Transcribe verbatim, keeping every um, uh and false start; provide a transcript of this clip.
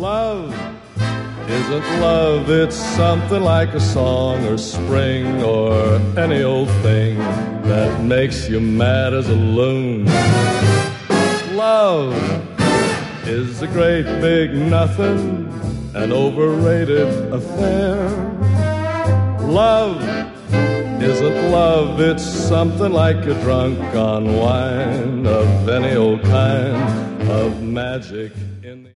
Love isn't love, it's something like a song or spring or any old thing that makes you mad as a loon. Love is a great big nothing, an overrated affair. Love isn't love, it's something like you're drunk on wine of any old kind of magic